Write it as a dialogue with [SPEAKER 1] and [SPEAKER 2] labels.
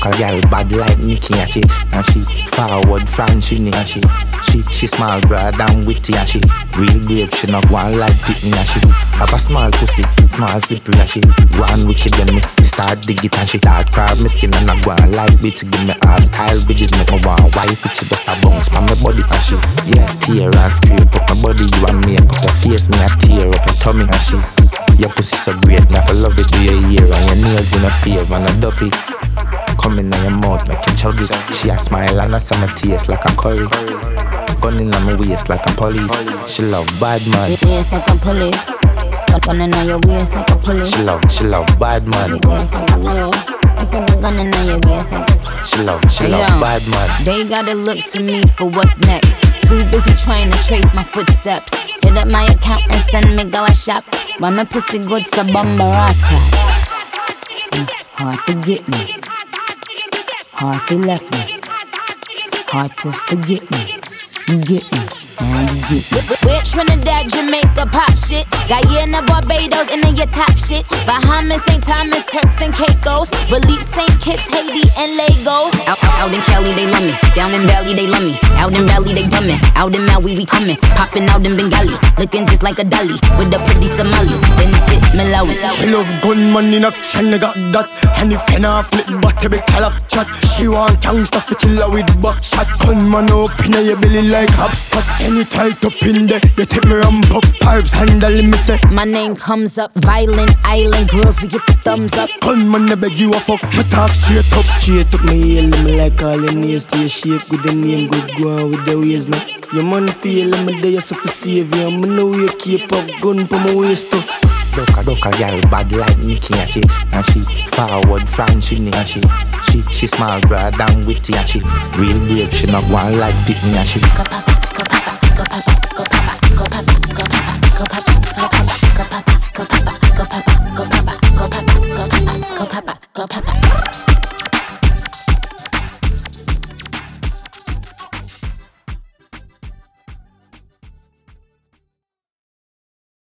[SPEAKER 1] Duck a gal bad like Nicky and she forward French and she small broad and witty and she real brave. She not one like Pitney and she have a small pussy, small slippery and she one wicked when me start dig it and she start crab me skin and I go on like bitch. Give me all style with it, make me want wife it. She does a bounce from my body and she tear and scrape up my body. You and me up your face, me a tear up your tummy and she your pussy so great, me I love it. Do your ear and your nails in a favor and a duppy. Coming in your mouth, make you chug it. She a smile and a summer taste like a curry. Gun in my waist like a police. She love bad man.
[SPEAKER 2] Waist like a police. Gun in your waist like a police.
[SPEAKER 1] She love bad man.
[SPEAKER 2] Waist like a police. Gun in your waist like a
[SPEAKER 1] She love bad man.
[SPEAKER 2] They gotta look to me for what's next. Too busy trying to trace my footsteps. Hit up my account and send me go a shop. When my pussy good to bumper ass class. Hard to get me. Hard to left me. Hard to forget me. You get me. We're Trinidad, Jamaica, pop shit. Guyana, Barbados, and then your top shit. Bahamas, St. Thomas, Turks and Caicos. Belize, St. Kitts, Haiti, and Lagos. Out in Cali, they love me. Down in Bali, they love me. Out in Bali, they dumb me. Out in Maui, we coming. Popping out in Bengali. Looking just like a dolly. With a pretty Somali. Then hit Malawi.
[SPEAKER 3] She love gunman in action, I got that. And if you not flip back, every clock chat. She want gangsta for killer with buckshot. Gunman up in your belly like hopscotch. Any tight up in there, you take me ramp up. Pipes handling me say
[SPEAKER 2] my name comes up, violent island girls, we get the thumbs up.
[SPEAKER 3] Gunman, I beg you a fuck, me talk straight up. Straight up, me yell, me like all your nails. To your shape, with the name, good go on with the ways now. Your man feel, me there, so for save you. Me know you keep up, gun for my waist too.
[SPEAKER 1] Duck a gal bad like Nicky and she forward French and she small broad and witty and she real brave. She not one like Pitney and she